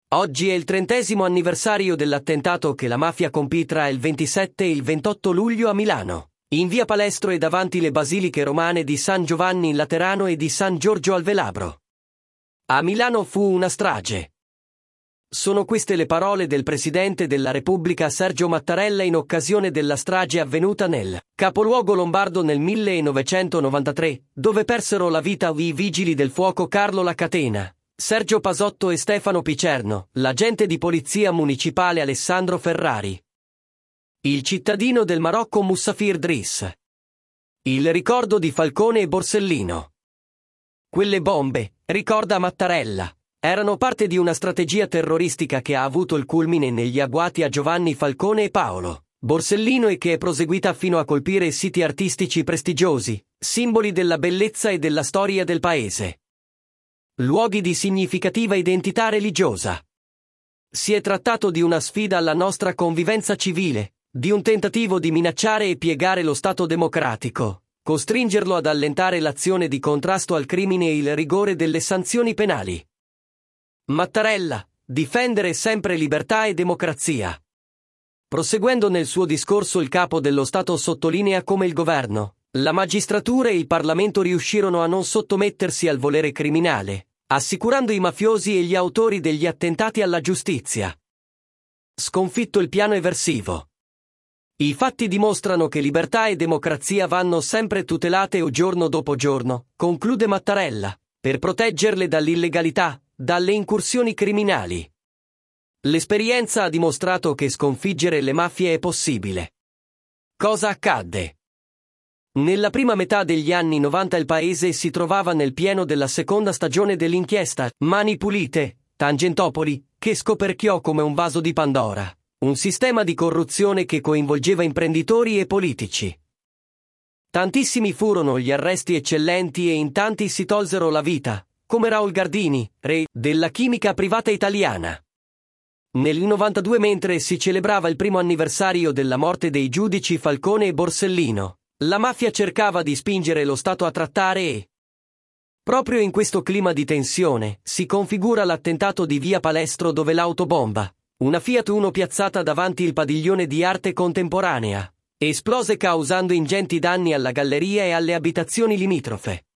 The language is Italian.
Oggi è il 30° anniversario dell'attentato che la mafia compì tra il 27 e il 28 luglio a Milano, in via Palestro e davanti le basiliche romane di San Giovanni in Laterano e di San Giorgio al Velabro. A Milano fu una strage. Sono queste le parole del Presidente della Repubblica Sergio Mattarella in occasione della strage avvenuta nel capoluogo lombardo nel 1993, dove persero la vita i vigili del fuoco Carlo La Catena, Sergio Pasotto e Stefano Picerno, l'agente di polizia municipale Alessandro Ferrari, il cittadino del Marocco Moussafir Driss. Il ricordo di Falcone e Borsellino. Quelle bombe, ricorda Mattarella, erano parte di una strategia terroristica che ha avuto il culmine negli agguati a Giovanni Falcone e Paolo Borsellino e che è proseguita fino a colpire siti artistici prestigiosi, simboli della bellezza e della storia del paese. Luoghi di significativa identità religiosa. Si è trattato di una sfida alla nostra convivenza civile, di un tentativo di minacciare e piegare lo Stato democratico, costringerlo ad allentare l'azione di contrasto al crimine e il rigore delle sanzioni penali. Mattarella, difendere sempre libertà e democrazia. Proseguendo nel suo discorso, il capo dello Stato sottolinea come il governo, la magistratura e il Parlamento riuscirono a non sottomettersi al volere criminale, assicurando i mafiosi e gli autori degli attentati alla giustizia. Sconfitto il piano eversivo. I fatti dimostrano che libertà e democrazia vanno sempre tutelate giorno dopo giorno, conclude Mattarella, per proteggerle dall'illegalità, dalle incursioni criminali. L'esperienza ha dimostrato che sconfiggere le mafie è possibile. Cosa accadde? Nella prima metà degli anni 90 il paese si trovava nel pieno della seconda stagione dell'inchiesta Mani Pulite, Tangentopoli, che scoperchiò come un vaso di Pandora un sistema di corruzione che coinvolgeva imprenditori e politici. Tantissimi furono gli arresti eccellenti e in tanti si tolsero la vita, come Raul Gardini, re della chimica privata italiana. Nel 92, mentre si celebrava il primo anniversario della morte dei giudici Falcone e Borsellino, la mafia cercava di spingere lo Stato a trattare e, proprio in questo clima di tensione, si configura l'attentato di via Palestro dove l'autobomba, una Fiat Uno piazzata davanti il padiglione di arte contemporanea, esplose causando ingenti danni alla galleria e alle abitazioni limitrofe.